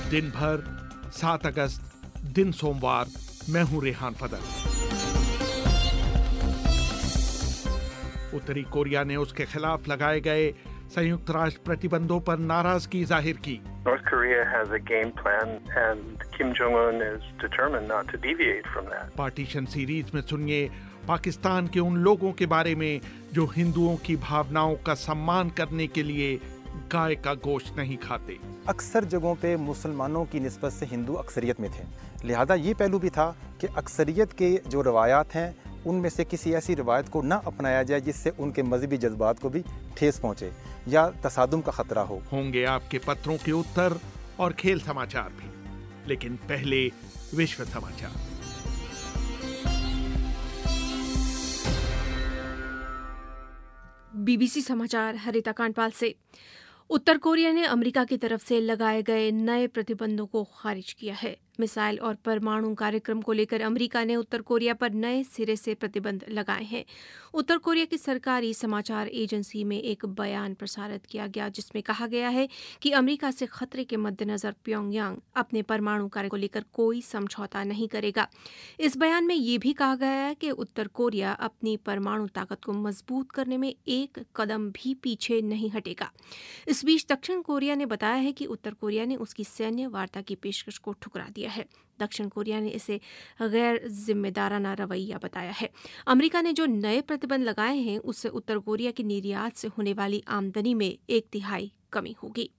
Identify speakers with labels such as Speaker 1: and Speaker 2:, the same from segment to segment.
Speaker 1: दिन भर 7 अगस्त, दिन सोमवार। मैं हूं रेहान फदल। उत्तरी कोरिया ने उसके खिलाफ लगाए गए संयुक्त राष्ट्र प्रतिबंधों पर नाराजगी जाहिर की।
Speaker 2: North Korea has a game plan and Kim Jong-un is determined not to deviate from that.
Speaker 1: Partition series में सुनिए पाकिस्तान के उन लोगों के बारे में जो हिंदुओं की भावनाओं का सम्मान करने के लिए गाय का गोश्त नहीं खाते।
Speaker 3: अक्सर जगहों पे मुसलमानों की निस्बत से हिंदू अक्सरियत में थे, लिहाजा ये पहलू भी था कि अक्सरियत के जो रवायात हैं उनमें से किसी ऐसी रवायत को ना अपनाया जाए जिससे उनके मजहबी जज्बात को भी ठेस पहुंचे या तसादुम का खतरा हो।
Speaker 1: होंगे आपके पत्रों के उत्तर और खेल समाचार भी, लेकिन पहले विश्व समाचार।
Speaker 4: बीबीसी समाचार हरिता कांडपाल से। उत्तर कोरिया ने अमेरिका की तरफ से लगाए गए नए प्रतिबंधों को खारिज किया है। मिसाइल और परमाणु कार्यक्रम को लेकर अमेरिका ने उत्तर कोरिया पर नए सिरे से प्रतिबंध लगाए हैं। उत्तर कोरिया की सरकारी समाचार एजेंसी में एक बयान प्रसारित किया गया जिसमें कहा गया है कि अमेरिका से खतरे के मद्देनजर प्योंगयांग अपने परमाणु कार्य को लेकर कोई समझौता नहीं करेगा। इस बयान में ये भी कहा गया है कि उत्तर कोरिया अपनी परमाणु ताकत को मजबूत करने में एक कदम भी पीछे नहीं हटेगा। इस बीच दक्षिण कोरिया ने बताया है कि उत्तर कोरिया ने उसकी सैन्य वार्ता की पेशकश को ठुकरा दिया है। दक्षिण कोरिया ने इसे गैर जिम्मेदाराना रवैया बताया है। अमेरिका ने जो नए प्रतिबंध लगाए हैं उससे उत्तर कोरिया की निर्यात से होने वाली आमदनी में 1/3 कमी होगी।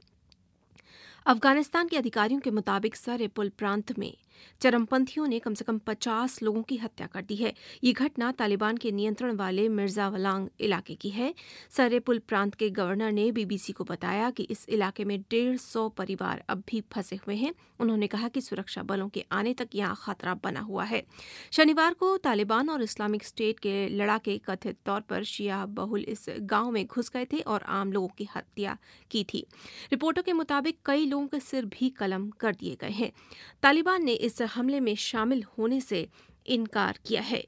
Speaker 4: अफगानिस्तान के अधिकारियों के मुताबिक सरेपुल प्रांत में चरमपंथियों ने कम से कम 50 लोगों की हत्या कर दी है। ये घटना तालिबान के नियंत्रण वाले मिर्जावलांग इलाके की है। सरेपुल प्रांत के गवर्नर ने बीबीसी को बताया कि इस इलाके में 150 परिवार अब भी फंसे हुए हैं। उन्होंने कहा कि सुरक्षा बलों के आने तक यहाँ खतरा बना हुआ है। शनिवार को तालिबान और इस्लामिक स्टेट के लड़ाके कथित तौर पर शिया बहुल इस गांव में घुस गए थे और आम लोगों की हत्या की थी। रिपोर्टों के मुताबिक कई लोगों के सिर भी कलम कर दिए गए हैं। तालिबान ने इस हमले में शामिल होने से इनकार किया है।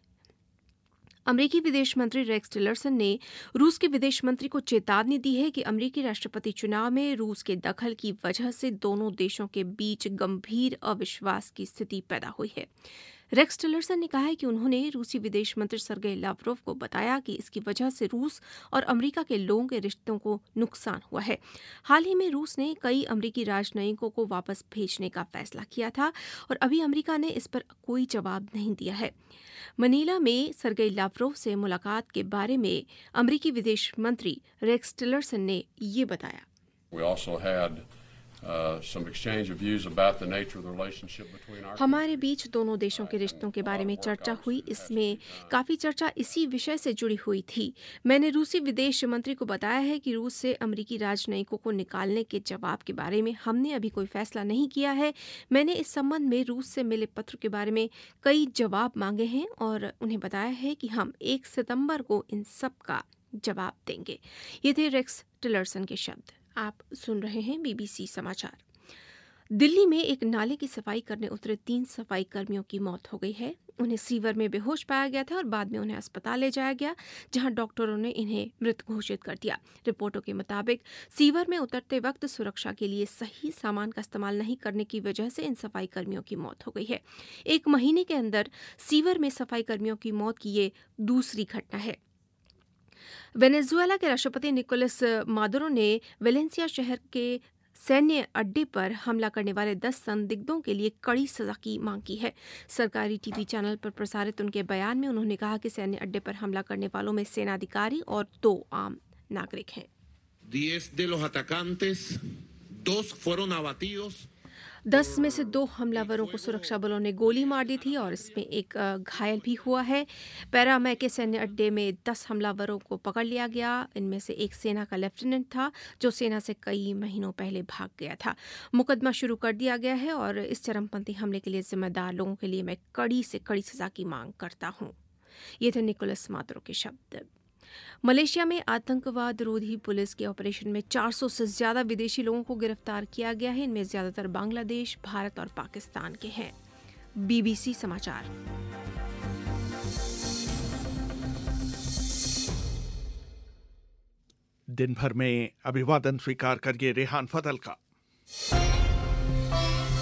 Speaker 4: अमेरिकी विदेश मंत्री रेक्स टिलरसन ने रूस के विदेश मंत्री को चेतावनी दी है कि अमेरिकी राष्ट्रपति चुनाव में रूस के दखल की वजह से दोनों देशों के बीच गंभीर अविश्वास की स्थिति पैदा हुई है। रेक्स टिलरसन ने कहा है कि उन्होंने रूसी विदेश मंत्री सर्गेई लावरोव को बताया कि इसकी वजह से रूस और अमेरिका के लोगों के रिश्तों को नुकसान हुआ है। हाल ही में रूस ने कई अमेरिकी राजनयिकों को वापस भेजने का फैसला किया था और अभी अमेरिका ने इस पर कोई जवाब नहीं दिया है। मनीला में सर्गेई लावरोव से मुलाकात के बारे में अमेरिकी विदेश मंत्री रेक्स टिलरसन ने ये बताया। हमारे बीच दोनों देशों के रिश्तों के बारे में चर्चा हुई। इसमें काफी चर्चा इसी विषय से जुड़ी हुई थी। मैंने रूसी विदेश मंत्री को बताया है कि रूस से अमेरिकी राजनयिकों को निकालने के जवाब के बारे में हमने अभी कोई फैसला नहीं किया है। मैंने इस संबंध में रूस से मिले पत्र के बारे में कई जवाब मांगे हैं और उन्हें बताया है कि हम 1 सितंबर को इन सब का जवाब देंगे। ये थे रेक्स टिलरसन के शब्द। आप सुन रहे हैं बीबीसी समाचार। दिल्ली में एक नाले की सफाई करने उतरे 3 सफाई कर्मियों की मौत हो गई है। उन्हें सीवर में बेहोश पाया गया था और बाद में उन्हें अस्पताल ले जाया गया जहां डॉक्टरों ने इन्हें मृत घोषित कर दिया। रिपोर्टों के मुताबिक सीवर में उतरते वक्त सुरक्षा के लिए सही सामान का इस्तेमाल नहीं करने की वजह से इन सफाई कर्मियों की मौत हो गई है। 1 महीने के अंदर सीवर में सफाई कर्मियों की मौत की ये दूसरी घटना है। वेनेजुएला के राष्ट्रपति निकोलस मादुरो ने वेलेंसिया शहर के सैन्य अड्डे पर हमला करने वाले 10 संदिग्धों के लिए कड़ी सजा की मांग की है। सरकारी टीवी चैनल पर प्रसारित उनके बयान में उन्होंने कहा कि सैन्य अड्डे पर हमला करने वालों में सेनाधिकारी और 2 आम नागरिक हैं। 10 में से 2 हमलावरों को सुरक्षा बलों ने गोली मार दी थी और इसमें एक घायल भी हुआ है। पैरामै के सैन्य अड्डे में 10 हमलावरों को पकड़ लिया गया। इनमें से एक सेना का लेफ्टिनेंट था जो सेना से कई महीनों पहले भाग गया था। मुकदमा शुरू कर दिया गया है और इस चरमपंथी हमले के लिए जिम्मेदार लोगों के लिए मैं कड़ी से कड़ी सजा की मांग करता हूँ। ये थे निकोलस मादुरो के शब्द। मलेशिया में आतंकवाद रोधी पुलिस के ऑपरेशन में 400 से ज्यादा विदेशी लोगों को गिरफ्तार किया गया है। इनमें ज्यादातर बांग्लादेश, भारत और पाकिस्तान के हैं। बीबीसी समाचार।
Speaker 1: दिन भर में अभिवादन स्वीकार करिए रेहान फदल का।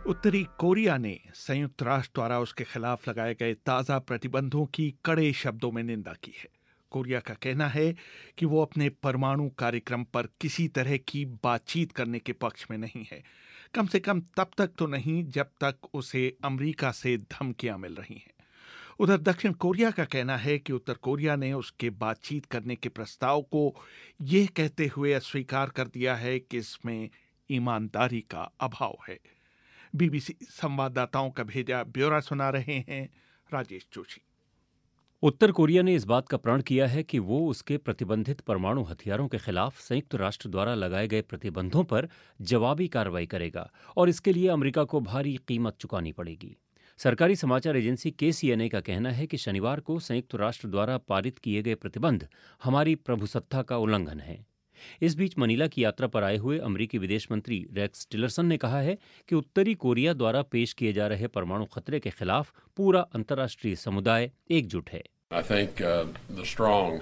Speaker 1: उत्तरी कोरिया ने संयुक्त राष्ट्र द्वारा उसके खिलाफ लगाए गए ताज़ा प्रतिबंधों की कड़े शब्दों में निंदा की है। कोरिया का कहना है कि वो अपने परमाणु कार्यक्रम पर किसी तरह की बातचीत करने के पक्ष में नहीं है, कम से कम तब तक तो नहीं जब तक उसे अमेरिका से धमकियां मिल रही हैं। उधर दक्षिण कोरिया का कहना है कि उत्तर कोरिया ने उसके बातचीत करने के प्रस्ताव को यह कहते हुए अस्वीकार कर दिया है कि इसमें ईमानदारी का अभाव है। बीबीसी संवाददाताओं का भेजा ब्यौरा सुना रहे हैं राजेश जोशी।
Speaker 5: उत्तर कोरिया ने इस बात का प्रण किया है कि वो उसके प्रतिबंधित परमाणु हथियारों के खिलाफ संयुक्त राष्ट्र द्वारा लगाए गए प्रतिबंधों पर जवाबी कार्रवाई करेगा और इसके लिए अमेरिका को भारी कीमत चुकानी पड़ेगी। सरकारी समाचार एजेंसी KCNA का कहना है कि शनिवार को संयुक्त राष्ट्र द्वारा पारित किए गए प्रतिबंध हमारी प्रभुसत्ता का उल्लंघन है। इस बीच मनीला की यात्रा पर आए हुए अमेरिकी विदेश मंत्री रेक्स टिलरसन ने कहा है कि उत्तरी कोरिया द्वारा पेश किए जा रहे परमाणु खतरे के खिलाफ पूरा अंतर्राष्ट्रीय समुदाय एकजुट है।
Speaker 6: I think the strong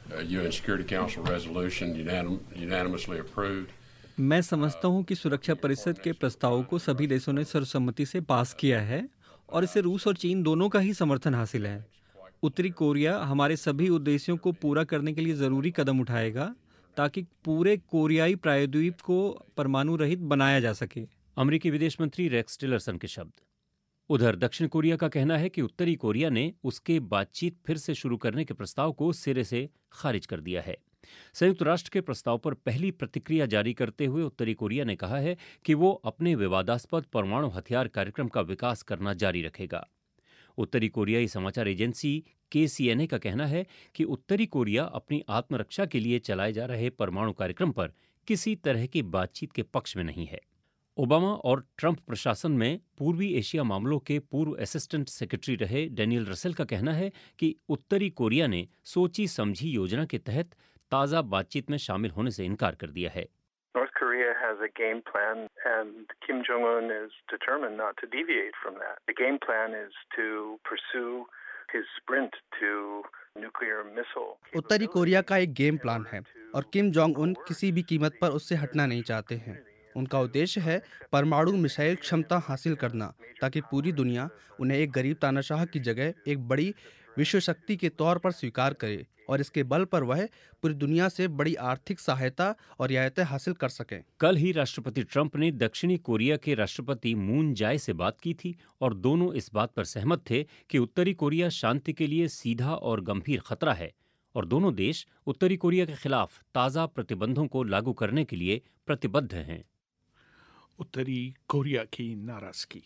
Speaker 6: UN Security Council resolution unanimously approved.
Speaker 7: मैं समझता हूं कि सुरक्षा परिषद के प्रस्ताव को सभी देशों ने सर्वसम्मति से पास किया है और इसे रूस और चीन दोनों का ही समर्थन हासिल है। उत्तरी कोरिया हमारे सभी उद्देश्यों को पूरा करने के लिए जरूरी कदम उठाएगा ताकि पूरे कोरियाई प्रायद्वीप को परमाणु रहित बनाया जा सके।
Speaker 5: अमेरिकी विदेश मंत्री रेक्स टिलरसन के शब्द। उधर दक्षिण कोरिया का कहना है कि उत्तरी कोरिया ने उसके बातचीत फिर से शुरू करने के प्रस्ताव को सिरे से खारिज कर दिया है। संयुक्त राष्ट्र के प्रस्ताव पर पहली प्रतिक्रिया जारी करते हुए उत्तरी कोरिया ने कहा है कि वो अपने विवादास्पद परमाणु हथियार कार्यक्रम का विकास करना जारी रखेगा। उत्तरी कोरियाई समाचार एजेंसी KCNA का कहना है कि उत्तरी कोरिया अपनी आत्मरक्षा के लिए चलाए जा रहे परमाणु कार्यक्रम पर किसी तरह की बातचीत के पक्ष में नहीं है। ओबामा और ट्रंप प्रशासन में पूर्वी एशिया मामलों के पूर्व असिस्टेंट सेक्रेटरी रहे डेनियल रसेल का कहना है कि उत्तरी कोरिया ने सोची समझी योजना के तहत ताज़ा बातचीत में शामिल होने से इनकार कर दिया है।
Speaker 2: North Korea has a game plan and Kim Jong-un is determined not to deviate from that. The game plan is to pursue his sprint to nuclear missile.
Speaker 8: उत्तरी कोरिया का एक गेम प्लान है और किम जोंग उन किसी भी कीमत पर उससे हटना नहीं चाहते हैं। उनका उद्देश्य है परमाणु मिसाइल क्षमता हासिल करना ताकि पूरी दुनिया उन्हें एक गरीब तानाशाह की जगह एक बड़ी विश्व शक्ति के तौर पर स्वीकार करे और इसके बल पर वह पूरी दुनिया से बड़ी आर्थिक सहायता और रियायतें हासिल कर सकें।
Speaker 5: कल ही राष्ट्रपति ट्रंप ने दक्षिणी कोरिया के राष्ट्रपति मून जाए से बात की थी और दोनों इस बात पर सहमत थे कि उत्तरी कोरिया शांति के लिए सीधा और गंभीर खतरा है और दोनों देश उत्तरी कोरिया के खिलाफ ताज़ा प्रतिबंधों को लागू करने के लिए प्रतिबद्ध हैं।
Speaker 1: उत्तरी कोरिया की नाराजगी।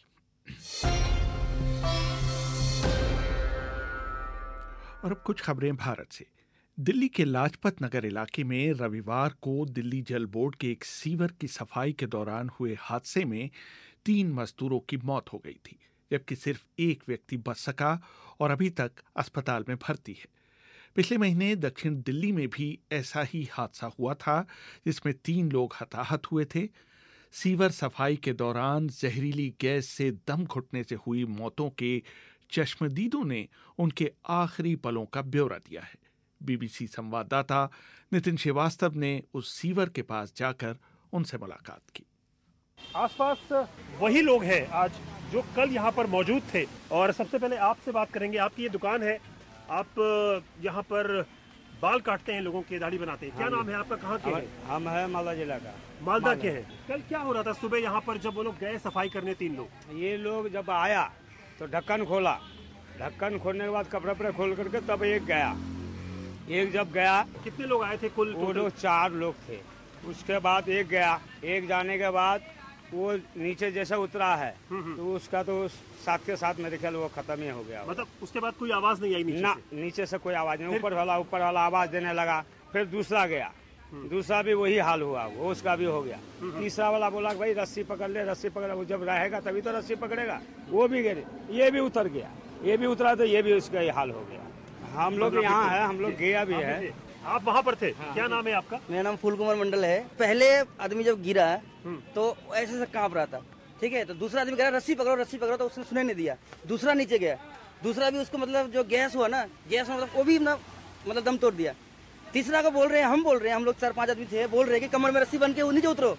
Speaker 1: और अब कुछ खबरें भारत से। दिल्ली के लाजपत नगर इलाके में रविवार को दिल्ली जल बोर्ड के एक सीवर की सफाई के दौरान हुए हादसे में 3 मजदूरों की मौत हो गई थी, जबकि सिर्फ एक व्यक्ति बच सका और अभी तक अस्पताल में भर्ती है। पिछले महीने दक्षिण दिल्ली में भी ऐसा ही हादसा हुआ था जिसमें 3 लोग हताहत हुए थे। सीवर सफाई के दौरान जहरीली गैस से दम घुटने से हुई मौतों के चश्मदीदों ने उनके आखिरी पलों का ब्यौरा दिया है। बीबीसी संवाददाता नितिन श्रीवास्तव ने उस सीवर के पास जाकर उनसे मुलाकात की।
Speaker 9: आसपास वही लोग हैं आज जो कल यहाँ पर मौजूद थे और सबसे पहले आपसे बात करेंगे। आपकी ये दुकान है, आप यहाँ पर बाल काटते हैं, लोगों के दाढ़ी बनाते हैं। क्या नाम है आपका, कहाँ के हैं?
Speaker 10: हम है मालदा जिला का।
Speaker 9: मालदा के हैं। कल क्या हो रहा था सुबह यहाँ पर जब वो लोग गए सफाई करने? 3 लोग,
Speaker 10: ये लोग जब आया तो ढक्कन खोला, ढक्कन खोलने के बाद कपड़े खोल करके तब एक गया। एक जब गया,
Speaker 9: कितने लोग आए थे कुल?
Speaker 10: वो लोग 4 लोग थे। उसके बाद एक गया, एक जाने के बाद वो नीचे जैसा उतरा है तो उसका तो साथ के साथ मेरे ख्याल वो खत्म ही हो गया।
Speaker 9: मतलब उसके बाद कोई आवाज नहीं आई नीचे
Speaker 10: ना से? नीचे से कोई आवाज नहीं। ऊपर वाला आवाज देने लगा। फिर दूसरा गया, दूसरा भी वही हाल हुआ, वो उसका भी हो गया। तीसरा वाला बोला भाई रस्सी पकड़ ले, रस्सी पकड़। वो जब रहेगा तभी तो रस्सी पकड़ेगा। वो भी गिरे, ये भी उतर गया, ये भी उतरा तो ये भी उसका ही हाल हो गया। हम लोग यहाँ है, हम लोग गया भी है।
Speaker 9: आप वहाँ पर थे? क्या नाम है आपका?
Speaker 11: मेरा नाम फूल कुमार मंडल है। पहले आदमी जब गिरा तो ऐसे से कांप रहा था, ठीक है। तो दूसरा आदमी कह रहा रस्सी पकड़ो, तो उसने सुने नहीं दिया। दूसरा नीचे गया, दूसरा भी उसको मतलब जो गैस हुआ ना, गैस मतलब वो भी मतलब दम तोड़ दिया। तीसरा को बोल रहे हैं, हम लोग 4-5 आदमी थे, बोल रहे हैं कि कमर में रस्सी बन के वो नीचे उतरो।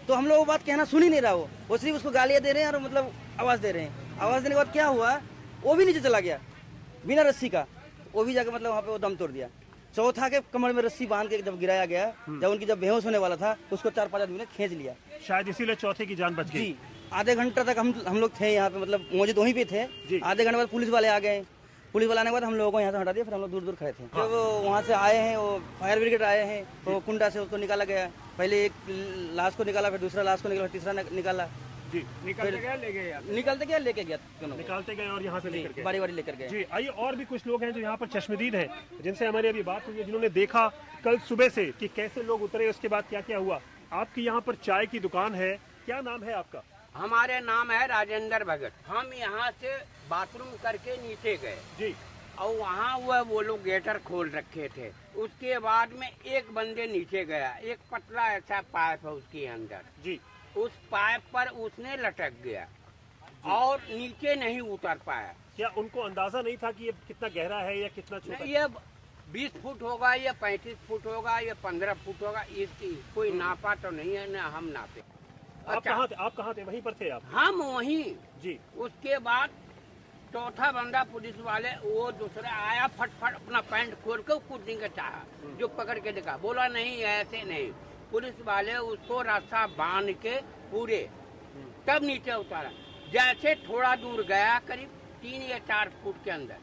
Speaker 11: तो हम लोग वो बात कहना सुन ही नहीं रहा, वो सिर्फ उसको गालियाँ दे रहे हैं और मतलब आवाज़ दे रहे हैं। आवाज़ देने के बाद क्या हुआ, वो भी नीचे चला गया बिना रस्सी का, वो भी जाकर मतलब वहाँ पे वो दम तोड़ दिया। चौथा के कमर में रस्सी बांध के जब गिराया गया, जब बेहोश होने वाला था, उसको 4-5 आदमी ने खींच लिया,
Speaker 9: शायद इसीलिए चौथे की जान बच गई।
Speaker 11: जी, आधे घंटे तक हम लोग थे यहाँ पे, मतलब मौजूद वहीं पे थे। आधे घंटे बाद पुलिस वाले आ गए, पुलिस वाले आने के बाद हम लोगों को यहाँ से हटा दिया, फिर हम लोग दूर दूर खड़े थे। जब वहाँ से आए हैं, वो फायर ब्रिगेड आए हैं, तो कुंडा से उसको निकाला गया। पहले एक लाश को निकाला, फिर दूसरा लाश को निकाला, तीसरा निकाला।
Speaker 10: जी, निकलते गया लेके गया,
Speaker 9: निकालते गए और यहाँ से लेकर गए,
Speaker 11: बारी लेकर गए।
Speaker 9: जी, आइए और भी कुछ लोग हैं जो यहाँ पर चश्मदीद हैं, जिनसे हमारी अभी बात हुई है, जिन्होंने देखा कल सुबह से कि कैसे लोग उतरे, उसके बाद क्या क्या हुआ। आपकी यहाँ पर चाय की दुकान है, क्या नाम है आपका?
Speaker 12: हमारे नाम है राजेंद्र भगत। हम यहाँ से बाथरूम करके नीचे गए
Speaker 9: जी,
Speaker 12: और वहाँ वो लोग गेटर खोल रखे थे। उसके बाद में एक बंदे नीचे गया, एक पतला ऐसा पाइप है उसके अंदर
Speaker 9: जी,
Speaker 12: उस पाइप पर उसने लटक गया और नीचे नहीं उतर पाया।
Speaker 9: क्या उनको अंदाजा नहीं था कि ये कितना गहरा है या कितना छोटा?
Speaker 12: ये 20 फुट होगा या 35 फुट होगा या 15 फुट होगा, इसकी कोई नापा तो नहीं है, न हम नापे।
Speaker 9: आप कहाँ थे? वहीं पर थे आप?
Speaker 12: हम वहीं
Speaker 9: जी।
Speaker 12: उसके बाद चौथा बंदा पुलिस वाले, वो दूसरा आया, फटफट अपना पैंट खोल के कूदने का चाहा, जो पकड़ के देखा, बोला नहीं ऐसे नहीं। पुलिस वाले उसको रास्ता बांध के पूरे तब नीचे उतारा। जैसे थोड़ा दूर गया, करीब 3 या 4 फुट के अंदर,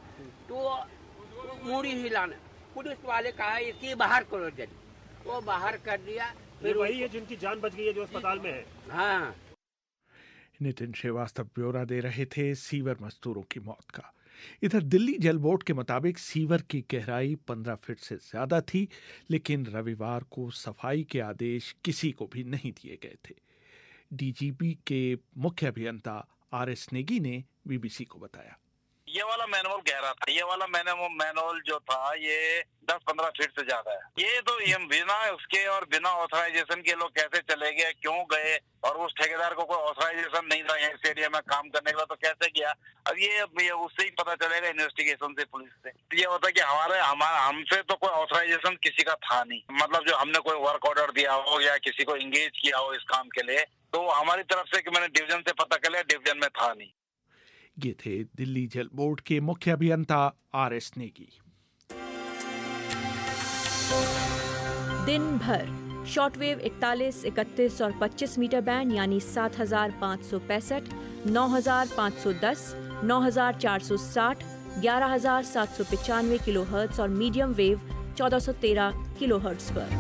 Speaker 12: तो मूड़ी हिलाना, पुलिस वाले कहा इसकी बाहर करो जल्दी, वो बाहर कर दिया।
Speaker 9: फिर वही है जिनकी जान बच गई है, जो अस्पताल में है।
Speaker 12: हाँ।
Speaker 1: नितिन श्रीवास्तव ब्यौरा दे रहे थे सीवर मजदूरों की मौत का। इधर दिल्ली जल बोर्ड के मुताबिक सीवर की गहराई 15 फीट से ज्यादा थी, लेकिन रविवार को सफाई के आदेश किसी को भी नहीं दिए गए थे। डीजीपी के मुख्य अभियंता आर.एस. नेगी ने बीबीसी को बताया,
Speaker 13: ये वाला मैनुअल गहरा था, ये वाला मैनुअल जो था ये 10-15 फीट से ज्यादा है। ये तो बिना उसके और बिना ऑथराइजेशन के लोग कैसे चले गए, क्यों गए, और उस ठेकेदार को कोई ऑथराइजेशन नहीं था इस एरिया में काम करने के लिए, तो कैसे गया? अब ये उससे ही पता चलेगा, इन्वेस्टिगेशन से, पुलिस से। ये होता है कि हमसे तो कोई ऑथराइजेशन किसी का था नहीं, मतलब जो हमने कोई वर्क ऑर्डर दिया हो या किसी को इंगेज किया हो इस काम के लिए, तो हमारी तरफ से कि मैंने डिवीजन से पता कर लिया, डिवीजन में था नहीं।
Speaker 1: ये थे दिल्ली जल बोर्ड के मुख्य अभियंता आर.एस. नेगी।
Speaker 14: दिन भर शॉर्टवेव 41, 31 और 25 मीटर बैंड यानी 7565, 9510, 9460, 11795 किलोहर्ट्ज और मीडियम वेव 1413 किलोहर्ट्ज पर।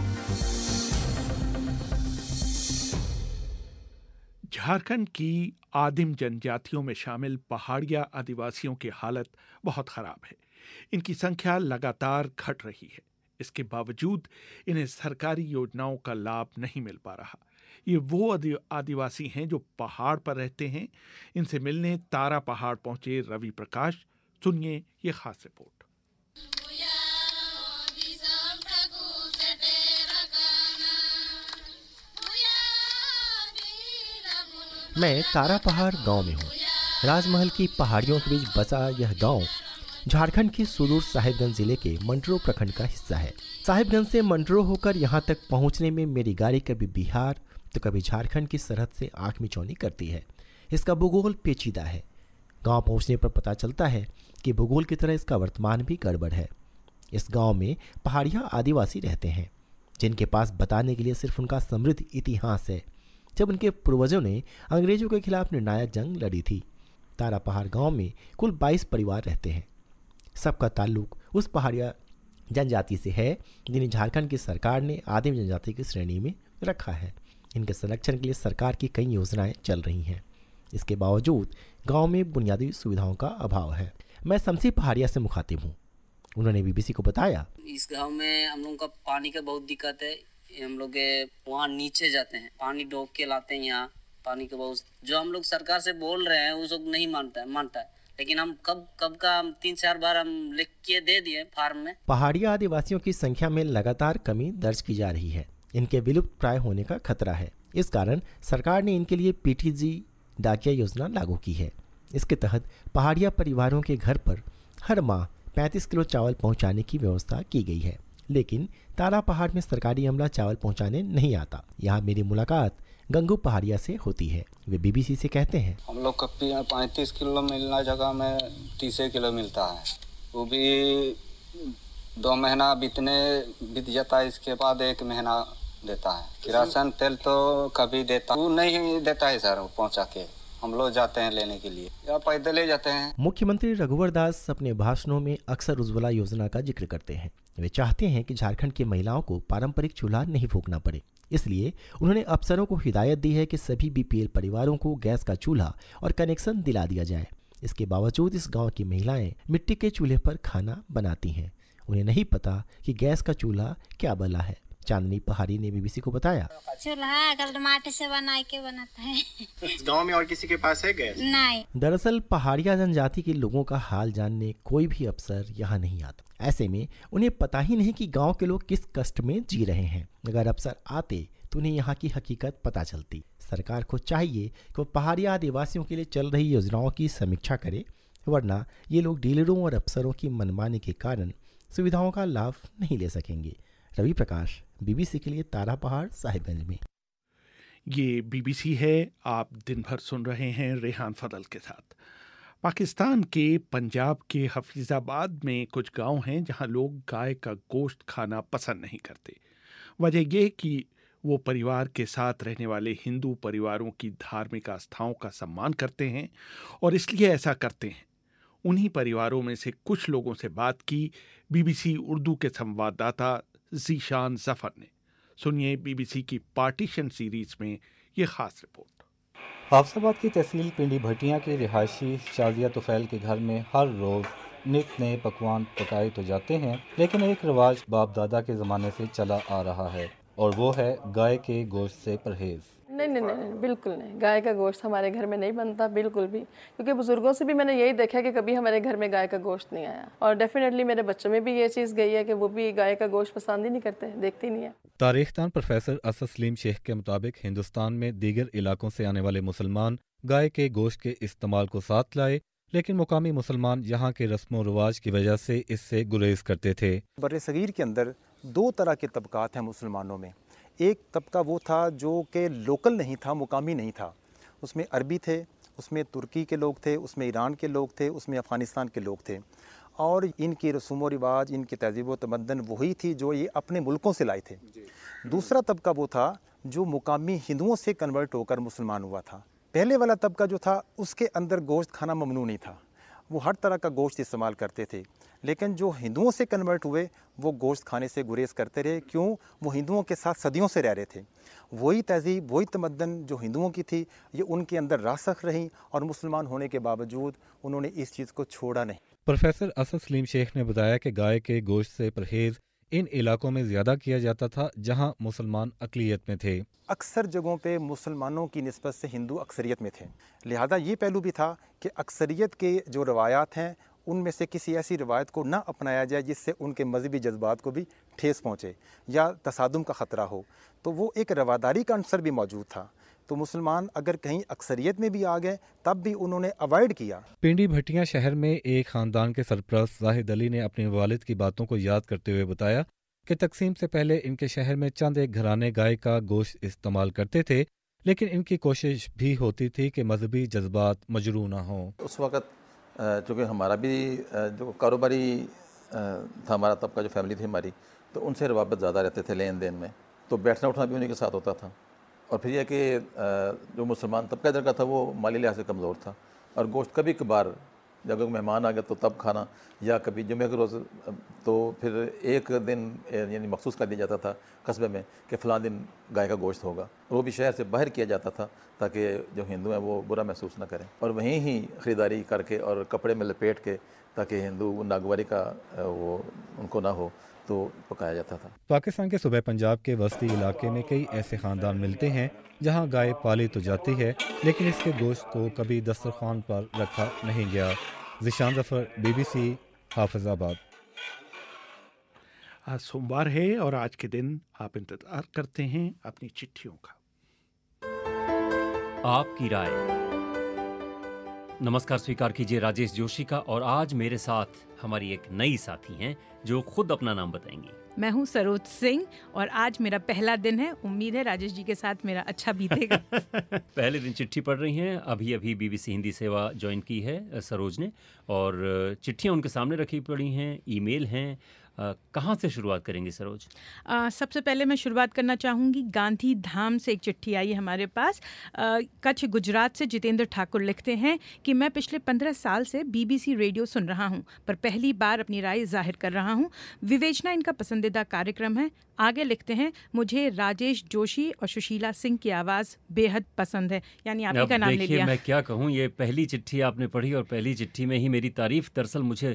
Speaker 1: झारखंड की आदिम जनजातियों में शामिल पहाड़िया आदिवासियों की हालत बहुत खराब है। इनकी संख्या लगातार घट रही है। इसके बावजूद इन्हें सरकारी योजनाओं का लाभ नहीं मिल पा रहा। ये वो आदिवासी हैं जो पहाड़ पर रहते हैं। इनसे मिलने तारा पहाड़ पहुंचे रवि प्रकाश। सुनिए ये खास रिपोर्ट।
Speaker 15: मैं तारा पहाड़ गांव में हूँ। राजमहल की पहाड़ियों के बीच बसा यह गांव झारखंड के सुदूर साहिबगंज जिले के मंडरो प्रखंड का हिस्सा है। साहिबगंज से मंडरो होकर यहाँ तक पहुँचने में मेरी गाड़ी कभी बिहार तो कभी झारखंड की सरहद से आँख मिचौनी करती है। इसका भूगोल पेचीदा है। गांव पहुँचने पर पता चलता है कि भूगोल की तरह इसका वर्तमान भी गड़बड़ है। इस गाँव में पहाड़िया आदिवासी रहते हैं, जिनके पास बताने के लिए सिर्फ उनका समृद्ध इतिहास है, जब उनके पूर्वजों ने अंग्रेजों के खिलाफ निर्णायक जंग लड़ी थी। तारा पहाड़ गांव में कुल 22 परिवार रहते हैं। सबका ताल्लुक उस पहाड़िया जनजाति से है जिन्हें झारखंड की सरकार ने आदिम जनजाति की श्रेणी में रखा है। इनके संरक्षण के लिए सरकार की कई योजनाएं चल रही हैं। इसके बावजूद गांव में बुनियादी सुविधाओं का अभाव है। मैं शमसी पहाड़िया से मुखातिब हूँ। उन्होंने बीबीसी को बताया,
Speaker 16: इस गाँव में हम लोग का पानी का बहुत दिक्कत है। हम लोग वहाँ नीचे जाते हैं, पानी डोब के लाते हैं। यहाँ पानी का बहुत, जो हम लोग सरकार से बोल रहे हैं वो सब नहीं मानता है। लेकिन हम कब का 3-4 बार हम लिख के दे दिए फार्म में।
Speaker 15: पहाड़िया आदिवासियों की संख्या में लगातार कमी दर्ज की जा रही है। इनके विलुप्त प्राय होने का खतरा है। इस कारण सरकार ने इनके लिए पीटीजी डाकिया योजना लागू की है। इसके तहत पहाड़िया परिवारों के घर पर हर माह 35 किलो चावल पहुँचाने की व्यवस्था की गई है। लेकिन तारा पहाड़ में सरकारी अमला चावल पहुंचाने नहीं आता। यहाँ मेरी मुलाकात गंगू पहाड़िया से होती है। वे बीबीसी से कहते हैं,
Speaker 17: हम लोग का 35 किलो मिलना जगह में 30 किलो मिलता है, वो भी 2 महीना बीत जाता है, इसके बाद 1 महीना देता है। किरासन तेल तो कभी देता, वो नहीं देता है सर, पहुंचा के हम लोग जाते हैं लेने के लिए या पैदल ले जाते हैं।
Speaker 15: मुख्यमंत्री रघुवर दास अपने भाषणों में अक्सर उज्ज्वला योजना का जिक्र करते हैं। वे चाहते हैं कि झारखंड की महिलाओं को पारंपरिक चूल्हा नहीं फूंकना पड़े, इसलिए उन्होंने अफसरों को हिदायत दी है कि सभी बीपीएल परिवारों को गैस का चूल्हा और कनेक्शन दिला दिया जाए। इसके बावजूद इस गांव की महिलाएं मिट्टी के चूल्हे पर खाना बनाती हैं। उन्हें नहीं पता कि गैस का चूल्हा क्या बला है। चांदनी पहाड़ी ने बीबीसी को बताया,
Speaker 18: चूल्हा अगर माटी से बना के बनाता है।
Speaker 3: इस गांव में और किसी के पास है गैस?
Speaker 18: नहीं।
Speaker 15: दरअसल पहाड़िया जनजाति के लोगों का हाल जानने कोई भी अफसर यहाँ नहीं आता। ऐसे में उन्हें पता ही नहीं कि गांव के लोग किस कष्ट में जी रहे हैं। अगर अफसर आते तो उन्हें यहाँ की हकीकत पता चलती। सरकार को चाहिए कि वो पहाड़िया आदिवासियों के लिए चल रही योजनाओं की समीक्षा करे, वरना ये लोग डीलरों और अफसरों की मनमानी के कारण सुविधाओं का लाभ नहीं ले सकेंगे। रवि प्रकाश, बीबीसी के लिए तारा पहाड़, साहिबगंज में।
Speaker 1: ये बीबीसी है। आप दिन भर सुन रहे हैं रेहान फदल के साथ। पाकिस्तान के पंजाब के हफीजाबाद में कुछ गांव हैं जहां लोग गाय का गोश्त खाना पसंद नहीं करते। वजह यह कि वो परिवार के साथ रहने वाले हिंदू परिवारों की धार्मिक आस्थाओं का सम्मान करते हैं और इसलिए ऐसा करते हैं। उन्हीं परिवारों में से कुछ लोगों से बात की बीबीसी उर्दू के संवाददाता जीशान जफर ने। सुनिए बीबीसी की पार्टीशन सीरीज में ये खास रिपोर्ट।
Speaker 19: हाफसाबाद की तहसील पिंडी भटिया के रिहायशी शाजिया तुफैल के घर में हर रोज नित नए पकवान पकाए तो जाते हैं, लेकिन एक रिवाज बाप दादा के ज़माने से चला आ रहा है और वो है गाय के गोश्त से परहेज।
Speaker 20: नहीं, बिल्कुल नहीं। गाय का गोश्त हमारे घर में नहीं बनता बिल्कुल भी, क्योंकि बुजुर्गों से भी मैंने यही देखा कि कभी हमारे घर में गाय का गोश्त नहीं आया। और डेफिनेटली मेरे बच्चों में भी ये चीज़ गई है कि वो भी गाय का गोश्त पसंद ही नहीं करते, देखते ही नहीं है।
Speaker 19: तारीखदान प्रोफेसर असद सलीम शेख के मुताबिक हिंदुस्तान में दीगर इलाकों से आने वाले मुसलमान गाय के गोश्त के इस्तेमाल को साथ लाए, लेकिन मुकामी मुसलमान यहाँ के रस्म व रिवाज की वजह से इससे गुरेज करते थे।
Speaker 3: बर्र-ए-सगीर के अंदर 2 तरह के तबकात हैं मुसलमानों में। एक तबका वो था जो कि लोकल नहीं था, मुकामी नहीं था। उसमें अरबी थे, उसमें तुर्की के लोग थे, उसमें ईरान के लोग थे, उसमें अफ़गानिस्तान के लोग थे। और इनकी रसूम व रिवाज, इनकी तहज़ीब व तमद्दन वही थी जो ये अपने मुल्कों से लाए थे। दूसरा तबका वो था जो मुकामी हिंदुओं से कन्वर्ट होकर मुसलमान हुआ था। पहले वाला तबका जो था उसके अंदर गोश्त खाना ममनू नहीं था, वो हर तरह का गोश्त इस्तेमाल करते थे। लेकिन जो हिंदुओं से कन्वर्ट हुए वो गोश्त खाने से गुरेज करते रहे। क्यों? वो हिंदुओं के साथ सदियों से रह रहे थे। वही तहज़ीब, वही तमद्दन जो हिंदुओं की थी ये उनके अंदर रासख रही और मुसलमान होने के बावजूद उन्होंने इस चीज़ को छोड़ा नहीं।
Speaker 19: प्रोफेसर असद सलीम शेख ने बताया कि गाय के गोश्त से परहेज इन इलाकों में ज़्यादा किया जाता था जहां मुसलमान अक़लियत में थे।
Speaker 3: अक्सर जगहों पे मुसलमानों की निस्बत से हिंदू अक्सरियत में थे, लिहाजा ये पहलू भी था कि अक्सरियत के जो रवायात हैं उनमें से किसी ऐसी रवायत को ना अपनाया जाए जिससे उनके मजहबी जज्बात को भी ठेस पहुँचे या तसादुम का ख़तरा हो। तो वो एक रवादारी का अंसर भी मौजूद था। तो मुसलमान अगर कहीं अक्सरियत में भी आ गए तब भी उन्होंने अवॉइड किया।
Speaker 19: पिंडी भटिया शहर में एक ख़ानदान के सरपरस्त जाहिद अली ने अपने वालिद की बातों को याद करते हुए बताया कि तकसीम से पहले इनके शहर में चंद एक घराने गाय का गोश्त इस्तेमाल करते थे, लेकिन इनकी कोशिश भी होती थी कि मजहबी जज्बात मजरू ना हों।
Speaker 21: उस वक़्त चूँकि हमारा भी जो कारोबारी था, हमारा तबका जो फैमिली थी हमारी, तो उनसे रवाबत ज़्यादा रहते थे लेन देन में, तो बैठना उठना भी उन्हीं के साथ होता था। और फिर यह कि जो मुसलमान तबका इधर का था वो माली लिहाज से कमज़ोर था और गोश्त कभी कभार जब कोई मेहमान आ गया तो तब खाना, या कभी जुमे के रोज़ तो फिर एक दिन यानी मखसूस कर दिया जाता था कस्बे में कि फ़लाँ दिन गाय का गोश्त होगा। वो भी शहर से बाहर किया जाता था ताकि जो हिंदू हैं वो बुरा महसूस न करें, और वहीं ही ख़रीदारी करके और कपड़े में लपेट के ताकि हिंदू नागवारी का वो उनको ना हो तो पकाया जाता था।
Speaker 19: पाकिस्तान के सूबे पंजाब के वस्ती इलाके में कई ऐसे ख़ानदान मिलते हैं जहां गाय पाली तो जाती है लेकिन इसके गोश्त को कभी दस्तरखान पर रखा नहीं गया। ज़िशान ज़फ़र, BBC, हाफिज़ाबाद।
Speaker 1: आज सोमवार है और आज के दिन आप इंतजार करते हैं अपनी चिट्ठियों का।
Speaker 5: आपकी राय। नमस्कार स्वीकार कीजिए राजेश जोशी का। और आज मेरे साथ हमारी एक नई साथी हैं जो खुद अपना नाम बताएंगी।
Speaker 4: मैं हूँ सरोज सिंह और आज मेरा पहला दिन है। उम्मीद है राजेश जी के साथ मेरा अच्छा बीतेगा।
Speaker 5: पहले दिन चिट्ठी पढ़ रही हैं, अभी अभी बीबीसी हिंदी सेवा ज्वाइन की है सरोज ने, और चिट्ठियाँ उनके सामने रखी पड़ी हैं, ईमेल हैं। कहाँ से शुरुआत करेंगे सरोज?
Speaker 4: सबसे पहले मैं शुरुआत करना चाहूँगी गांधी धाम से। एक चिट्ठी आई है हमारे पास कच्छ गुजरात से। जितेंद्र ठाकुर लिखते हैं कि मैं पिछले 15 साल से बीबीसी रेडियो सुन रहा हूँ, पर पहली बार अपनी राय जाहिर कर रहा हूँ। विवेचना इनका पसंदीदा कार्यक्रम है। आगे लिखते हैं, मुझे राजेश जोशी और सुशीला सिंह की आवाज़ बेहद पसंद है। यानी आप ही का नाम ले लिया।
Speaker 5: मैं क्या कहूँ, ये पहली चिट्ठी आपने पढ़ी और पहली चिट्ठी में ही मेरी तारीफ। दरअसल मुझे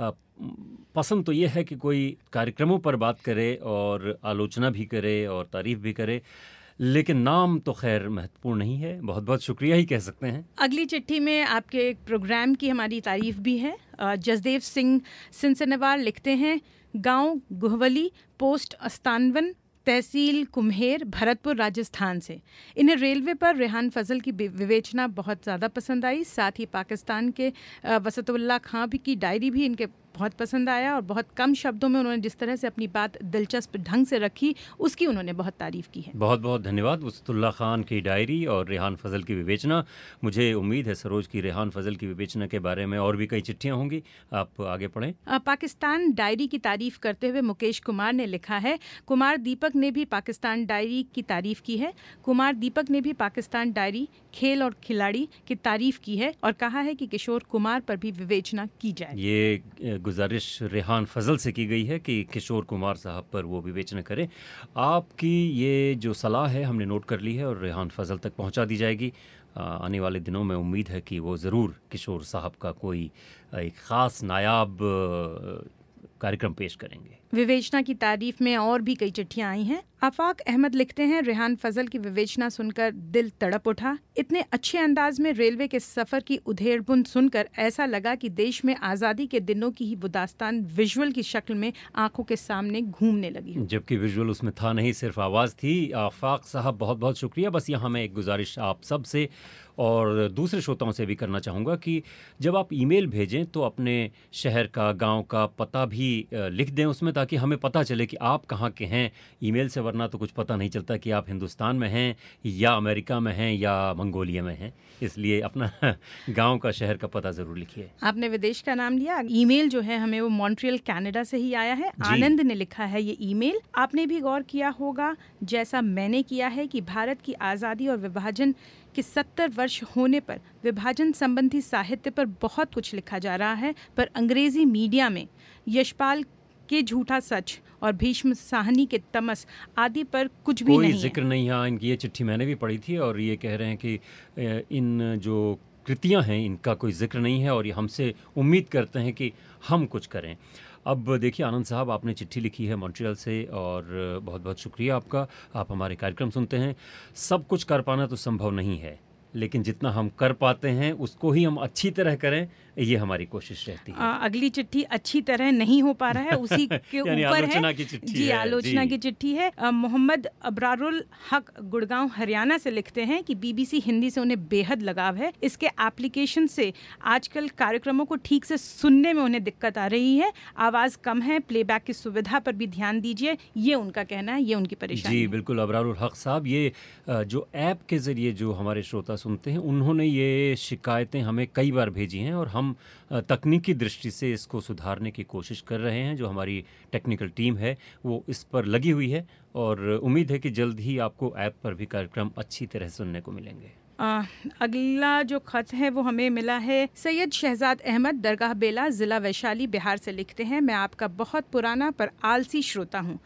Speaker 5: पसंद तो ये है कि कोई कार्यक्रमों पर बात करे और आलोचना भी करे और तारीफ भी करे, लेकिन नाम तो खैर महत्वपूर्ण नहीं है। बहुत बहुत शुक्रिया ही कह सकते हैं।
Speaker 4: अगली चिट्ठी में आपके प्रोग्राम की हमारी तारीफ भी है। जसदेव सिंह सिंसनेवाल लिखते हैं, गांव गुहवली, पोस्ट अस्तानवन, तहसील कुम्हेर, भरतपुर, राजस्थान से। इन्हें रेलवे पर रेहान फजल की विवेचना बहुत ज़्यादा पसंद आई। साथ ही पाकिस्तान के वसतुल्लाह खां की डायरी भी इनके बहुत पसंद आया और बहुत कम शब्दों में उन्होंने जिस तरह से अपनी बात दिलचस्प ढंग से रखी, उसकी उन्होंने बहुत तारीफ़ की है।
Speaker 5: बहुत बहुत धन्यवाद। वसतुल्लाह खान की डायरी और रेहान फजल की विवेचना। मुझे उम्मीद है सरोज की रेहान फजल की विवेचना के बारे में और भी कई चिट्ठियाँ होंगी। आप आगे पढ़ें।
Speaker 4: पाकिस्तान डायरी की तारीफ़ करते हुए मुकेश कुमार ने लिखा है, कुमार दीपक ने भी पाकिस्तान डायरी की तारीफ़ की है। कुमार दीपक ने भी पाकिस्तान डायरी, खेल और खिलाड़ी की तारीफ़ की है और कहा है कि किशोर कुमार पर भी विवेचना की जाए।
Speaker 5: ये गुजारिश रेहान फजल से की गई है कि किशोर कुमार साहब पर वो विवेचना करें। आपकी ये जो सलाह है हमने नोट कर ली है और रेहान फजल तक पहुंचा दी जाएगी। आने वाले दिनों में उम्मीद है कि वो ज़रूर किशोर साहब का कोई एक ख़ास नायाब कार्यक्रम पेश करेंगे।
Speaker 4: विवेचना की तारीफ में और भी कई चिट्ठियां आई हैं। आफाक अहमद लिखते हैं, रेहान फजल की विवेचना सुनकर दिल तड़प उठा। इतने अच्छे अंदाज में रेलवे के सफर की उधेड़बुन सुनकर ऐसा लगा कि देश में आज़ादी के दिनों की ही वो दास्तान विजुअल की शक्ल में आंखों के सामने घूमने लगी।
Speaker 5: जबकि विजुअल उसमें था नहीं, सिर्फ आवाज़ थी। आफाक साहब बहुत बहुत शुक्रिया। बस यहाँ मैं एक गुजारिश आप सब से और दूसरे श्रोताओं से भी करना चाहूँगा कि जब आप ईमेल भेजें तो अपने शहर का, गांव का पता भी लिख दें उसमें, ताकि हमें पता चले कि आप कहाँ के हैं। ईमेल से वरना तो कुछ पता नहीं चलता कि आप हिंदुस्तान में हैं या अमेरिका में हैं या मंगोलिया में हैं। इसलिए अपना गांव का, शहर का पता ज़रूर लिखिए।
Speaker 4: आपने विदेश का नाम लिया। ईमेल जो है हमें वो मॉन्ट्रियल कनाडा से ही आया है। आनंद ने लिखा है ये ईमेल। आपने भी गौर किया होगा जैसा मैंने किया है कि भारत की आज़ादी और विभाजन के 70 वर्ष होने पर विभाजन संबंधी साहित्य पर बहुत कुछ लिखा जा रहा है, पर अंग्रेजी मीडिया में यशपाल के झूठा सच और भीष्म साहनी के तमस आदि पर कुछ भी नहीं है।
Speaker 5: कोई जिक्र नहीं है इनकी। ये चिट्ठी मैंने भी पढ़ी थी और ये कह रहे हैं कि इन जो कृतियां हैं इनका कोई जिक्र नहीं है और ये हमसे उम्मीद करते हैं कि हम कुछ करें। अब देखिए आनंद साहब, आपने चिट्ठी लिखी है मॉन्ट्रियल से और बहुत बहुत शुक्रिया आपका। आप हमारे कार्यक्रम सुनते हैं। सब कुछ कर पाना तो संभव नहीं है, लेकिन जितना हम कर पाते हैं उसको ही हम अच्छी तरह करें, ये हमारी कोशिश रहती है।
Speaker 4: अगली चिट्ठी अच्छी तरह नहीं हो पा रहा है, उसी के ऊपर है।
Speaker 5: आलोचना की चिट्ठी
Speaker 4: जी, आलोचना की चिट्ठी है। मोहम्मद अबरारुल हक गुड़गांव हरियाणा से लिखते हैं कि बीबीसी हिंदी से उन्हें बेहद लगाव है। इसके एप्लीकेशन से आजकल कार्यक्रमों को ठीक से सुनने में उन्हें दिक्कत आ रही है। आवाज़ कम है, प्लेबैक की सुविधा पर भी ध्यान दीजिए, ये उनका कहना है, ये उनकी परेशानी।
Speaker 5: जी बिल्कुल अबरारुल हक साहब, ये जो ऐप के ज़रिए जो हमारे श्रोता सुनते हैं उन्होंने ये शिकायतें हमें कई बार भेजी हैं और हम तकनीकी दृष्टि से इसको सुधारने की कोशिश कर रहे हैं। जो हमारी टेक्निकल टीम है वो इस पर लगी हुई है और उम्मीद है कि जल्द ही आपको ऐप पर भी कार्यक्रम अच्छी तरह सुनने को मिलेंगे।
Speaker 4: अगला जो खत है वो हमें मिला है सैयद शहजाद अहमद, दरगाह बेला, ज़िला वैशाली, बिहार से लिखते हैं, मैं आपका बहुत पुराना पर आलसी श्रोता हूँ।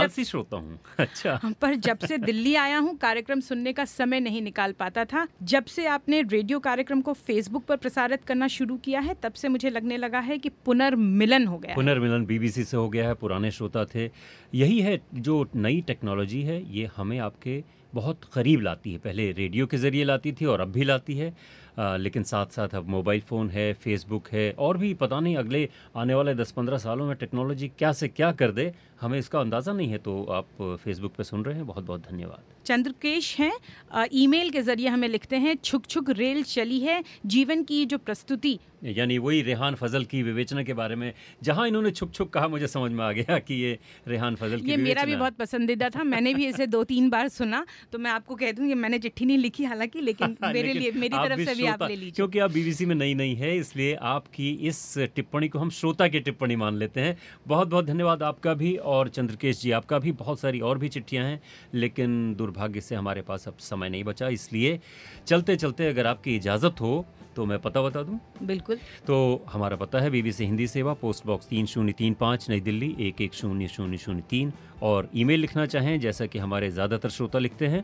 Speaker 5: अच्छा।
Speaker 4: पर जब से दिल्ली आया हूँ कार्यक्रम सुनने का समय नहीं निकाल पाता था। जब से आपने रेडियो कार्यक्रम को फेसबुक पर प्रसारित करना शुरू किया है तब से मुझे लगने लगा है कि पुनर्मिलन हो गया।
Speaker 5: पुनर्मिलन बीबीसी से हो गया है। पुराने श्रोता थे। यही है जो नई टेक्नोलॉजी है, ये हमें आपके बहुत करीब लाती है। पहले रेडियो के ज़रिए लाती थी और अब भी लाती है, लेकिन साथ साथ अब मोबाइल फ़ोन है, फेसबुक है और भी पता नहीं अगले आने वाले 10-15 सालों में टेक्नोलॉजी क्या से क्या कर दे, हमें इसका अंदाज़ा नहीं है। तो आप फेसबुक पे सुन रहे हैं, बहुत बहुत धन्यवाद।
Speaker 4: चंद्रकेश हैं, ईमेल के ज़रिए हमें लिखते हैं, छुक छुक रेल चली है, जीवन की जो प्रस्तुति,
Speaker 5: यानी वही रेहान फजल की विवेचना के बारे में। जहां इन्होंने छुक छुक कहा, मुझे समझ में आ गया कि ये रेहान फजल की
Speaker 4: ये मेरा भी बहुत पसंदीदा था। मैंने भी इसे 2-3 बार सुना। तो मैं आपको कह दूं कि मैंने चिट्ठी नहीं लिखी हालांकि, लेकिन मेरे लिए, मेरी तरफ से भी आप ले लीजिए।
Speaker 5: क्योंकि आप बीबीसी में नई है, इसलिए आपकी इस टिप्पणी को हम श्रोता की टिप्पणी मान लेते हैं। बहुत बहुत धन्यवाद आपका भी, और चंद्रकेश जी आपका भी। बहुत सारी और भी चिट्ठियाँ हैं, लेकिन दुर्भाग्य से हमारे पास अब समय नहीं बचा, इसलिए चलते चलते अगर आपकी इजाज़त हो तो मैं पता बता दूं।
Speaker 4: बिल्कुल।
Speaker 5: तो हमारा पता है बीबीसी हिंदी सेवा, पोस्ट बॉक्स 3035, नई दिल्ली 110003। और ईमेल लिखना चाहें, जैसा कि हमारे ज़्यादातर श्रोता लिखते हैं,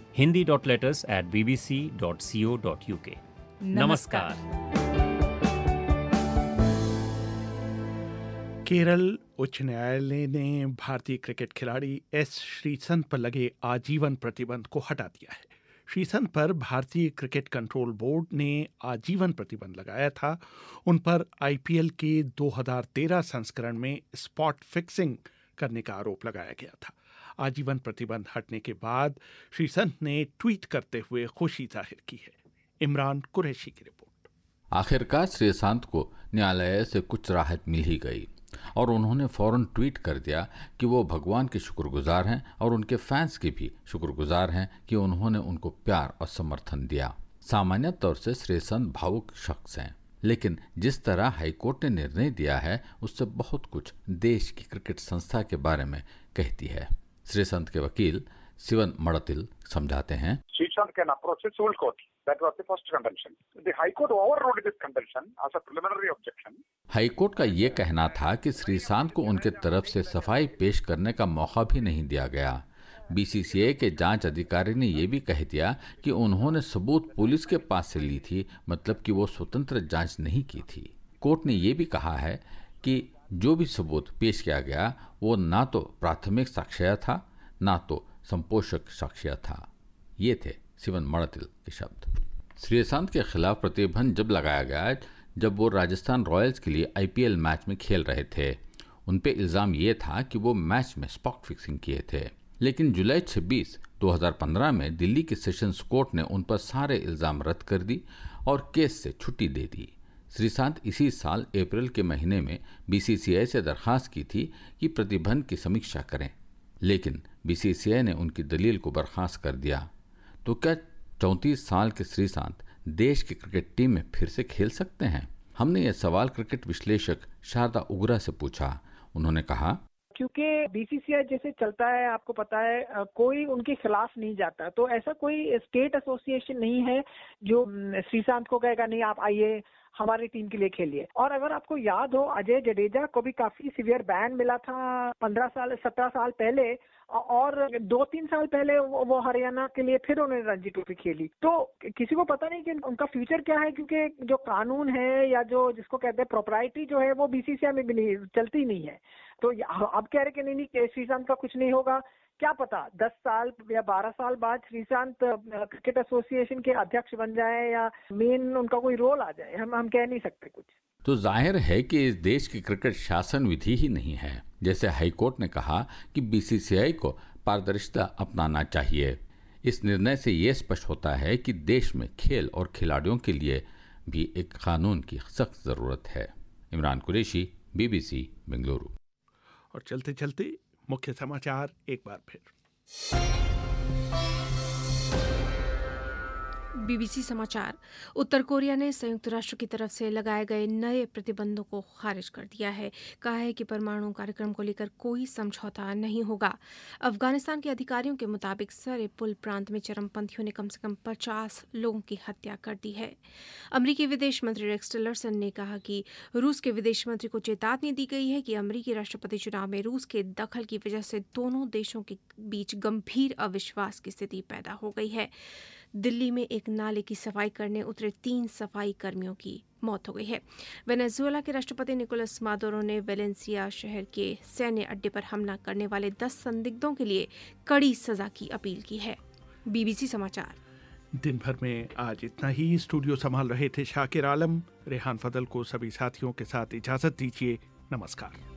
Speaker 5: hindi.letters@bbc.co.uk। नमस्कार।
Speaker 1: केरल उच्च न्यायालय ने भारतीय क्रिकेट खिलाड़ी एस श्रीसंत पर लगे आजीवन प्रतिबंध को हटा दिया है। श्रीसंत पर भारतीय क्रिकेट कंट्रोल बोर्ड ने आजीवन प्रतिबंध लगाया था। उन पर आईपीएल के 2013 संस्करण में स्पॉट फिक्सिंग करने का आरोप लगाया गया था। आजीवन प्रतिबंध हटने के बाद श्रीसंत ने ट्वीट करते हुए खुशी जाहिर की है। इमरान कुरैशी की रिपोर्ट।
Speaker 6: आखिरकार श्रीसंत को न्यायालय से कुछ राहत मिल ही गई और उन्होंने फौरन ट्वीट कर दिया कि वो भगवान के शुक्रगुजार हैं और उनके फैंस के भी शुक्रगुजार हैं कि उन्होंने उनको प्यार और समर्थन दिया। सामान्य तौर से श्रीसंत भावुक शख्स हैं, लेकिन जिस तरह हाईकोर्ट ने निर्णय दिया है उससे बहुत कुछ देश की क्रिकेट संस्था के बारे में कहती है। श्रीसंत के वकील सिवन मड़तिल समझाते हैं,
Speaker 22: Sreesanth can approach the civil court. That was the first contention. The High Court overruled this contention as a preliminary objection.
Speaker 6: High court का ये कहना था कि श्रीसंत को उनके तरफ से सफाई पेश करने का मौका भी नहीं दिया गया। बीसीसीआई के जांच अधिकारी ने यह भी कह दिया कि उन्होंने सबूत पुलिस के पास से ली थी, मतलब कि वो स्वतंत्र जांच नहीं की थी। कोर्ट ने यह भी कहा है कि जो भी सबूत पेश किया गया वो ना तो प्राथमिक साक्ष्य था ना तो संपोषक साक्ष्य था। ये थे सिवन मड़तिल के शब्द। श्रीसंत के खिलाफ प्रतिबंध जब लगाया गया जब वो राजस्थान रॉयल्स के लिए आईपीएल मैच में खेल रहे थे। उन पे इल्ज़ाम ये था कि वो मैच में स्पॉट फिक्सिंग किए थे, लेकिन जुलाई 26, 2015 में दिल्ली के सेशंस कोर्ट ने उन पर सारे इल्ज़ाम रद्द कर दी और केस से छुट्टी दे दी। श्रीसंत इसी साल अप्रैल के महीने में बीसीसीआई से दरख्वास्त की थी कि प्रतिबंध की समीक्षा करें, लेकिन बीसीसीआई ने उनकी दलील को बर्खास्त कर दिया। तो क्या 34 साल के श्रीसंत देश की क्रिकेट टीम में फिर से खेल सकते हैं? हमने यह सवाल क्रिकेट विश्लेषक शारदा उगरा से पूछा। उन्होंने कहा,
Speaker 23: क्योंकि बीसीसीआई जैसे चलता है आपको पता है, कोई उनके खिलाफ नहीं जाता, तो ऐसा कोई स्टेट एसोसिएशन नहीं है जो श्रीसंत को कहेगा नहीं आप आइए हमारी टीम के लिए खेलिए। और अगर आपको याद हो, अजय जडेजा को भी काफी सीवियर बैन मिला था 17 साल पहले, और 2-3 साल पहले वो हरियाणा के लिए फिर उन्होंने रणजी ट्रॉफी खेली। तो किसी को पता नहीं कि उनका फ्यूचर क्या है, क्योंकि जो कानून है या जो जिसको कहते हैं प्रोप्राइटी जो है वो बीसीसीआई में भी नहीं चलती नहीं है। तो अब कह रहे कि नहीं श्रीसंत का कुछ नहीं होगा, क्या पता 10 साल या 12 साल बाद श्रीसंत क्रिकेट एसोसिएशन के अध्यक्ष बन जाए या मेन उनका कोई रोल आ जाए, हम कह नहीं सकते कुछ।
Speaker 6: तो जाहिर है कि इस देश की क्रिकेट शासन विधि ही नहीं है। जैसे हाईकोर्ट ने कहा कि बीसीसीआई को पारदर्शिता अपनाना चाहिए। इस निर्णय से ये स्पष्ट होता है कि देश में खेल और खिलाड़ियों के लिए भी एक कानून की सख्त जरूरत है। इमरान कुरैशी, बीबीसी, बेंगलुरु।
Speaker 1: और चलते चलते मुख्य समाचार एक बार फिर।
Speaker 24: बीबीसी समाचार। उत्तर कोरिया ने संयुक्त राष्ट्र की तरफ से लगाए गए नए प्रतिबंधों को खारिज कर दिया है। कहा है कि परमाणु कार्यक्रम को लेकर कोई समझौता नहीं होगा। अफगानिस्तान के अधिकारियों के मुताबिक सरे पुल प्रांत में चरमपंथियों ने कम से कम 50 लोगों की हत्या कर दी है। अमेरिकी विदेश मंत्री रेक्स टिलरसन ने कहा कि रूस के विदेश मंत्री को चेतावनी दी गई है कि अमेरिकी राष्ट्रपति चुनाव में रूस के दखल की वजह से दोनों देशों के बीच गंभीर अविश्वास की स्थिति पैदा हो गई है। दिल्ली में एक नाले की सफाई करने उतरे 3 सफाई कर्मियों की मौत हो गई है। वेनेजुएला के राष्ट्रपति निकोलस मादुरो ने वेलेंसिया शहर के सैन्य अड्डे पर हमला करने वाले 10 संदिग्धों के लिए कड़ी सजा की अपील की है। बीबीसी समाचार।
Speaker 1: दिन भर में आज इतना ही। स्टूडियो संभाल रहे थे शाकिर आलम। रेहान फजल को सभी साथियों के साथ इजाजत दीजिए। नमस्कार।